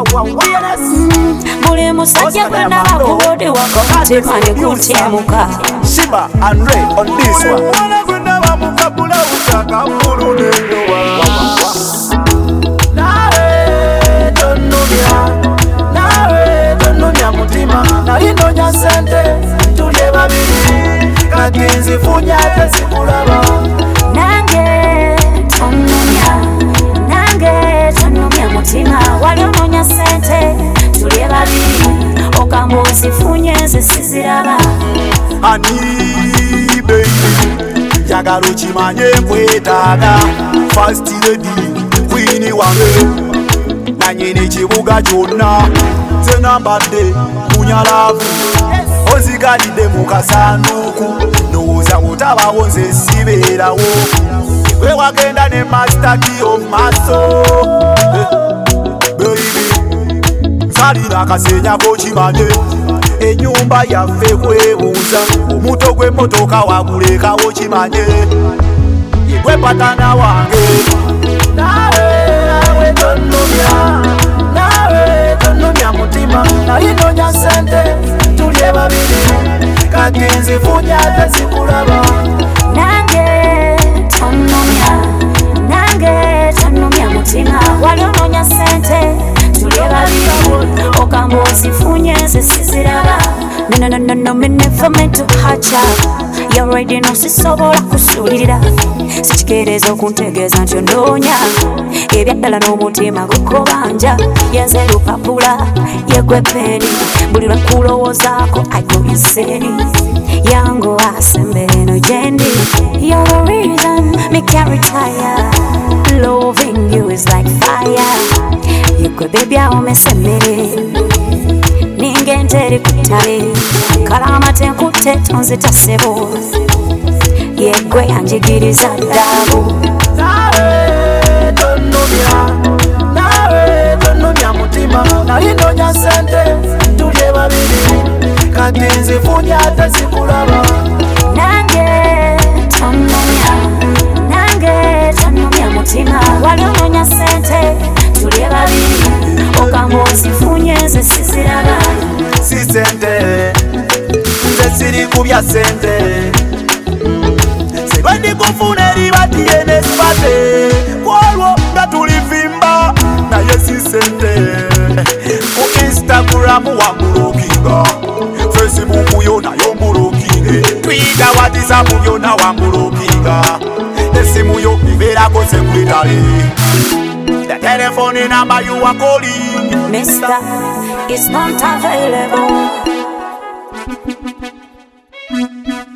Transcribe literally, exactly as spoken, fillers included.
Buli musajja gwena bakubode wakamutima ne kuntemuka. Shiba and Ray on this one. Nawe tonumya, nawe tonumya mutima. Nalindonya sente tule babiri kati nzifunya tezikulaba. Nange tonumya, nange tonumya mutima. Waliononya sente tule babiri okamba ozifunye nze siziraba. Ani baby njagala okimanye nkwetaaga first lady queen wange nanyini kibuga kyonna nze nambadde kunyalaavu ozigalidde mu kasanduuku ndowooza bw'otabawo nze sibeerawo gwe wagenda ne mastaki of maso baby nsalira akasenyako kimanye enyumba yaffe kwebuuza omuto gw'emmotoka wagulekawo kimanye yegwe patana wange. Nawe tonumya, nawe tonumya mutima. Nalindonya sente tulye babiri kati nzifunya tezikulaba. Nange tonumya, nange tonumya mutima. Waliononya sente tulye babiri okamba ozifunye nze siziraba. No, no, no, no, me never meant to hurt ya. You already know sisobola kusulira. Sikikereza okuntegeeza nti onoonya ebyaddala n'omutima gukobanja. Yenze lupapula yegwe peni buli lwakulowoozaako ayuliseri yango asembere eno gyendi. You're the reason me can't retire. Loving you is like fire. Yegwe baby awomesa emmere ningenteri kutale kalama tenkute tonzita sebo yegwe yanjigiriza ddaabu. Nawe tonumya, nawe tonumya mutima. Nalindonya sente tulye babiri kati nzifunya tezikulaba. Nange tonumya, nange tonumya mutima. Waliononya sente tulye babiri okamba ozifunye nze siziraba. Si sente nze siri kubya sente siba ndikufuna eribatiye nesibate kwolwo nga tulivimba naye si sente. Ku Instagram wambulukinga, Facebook yo nayo mbulukinge, Twitter WhatsApp byonna wambulukinga, esimu yo ibeerako sekulitale. The telephone number you are calling, Mister is not available.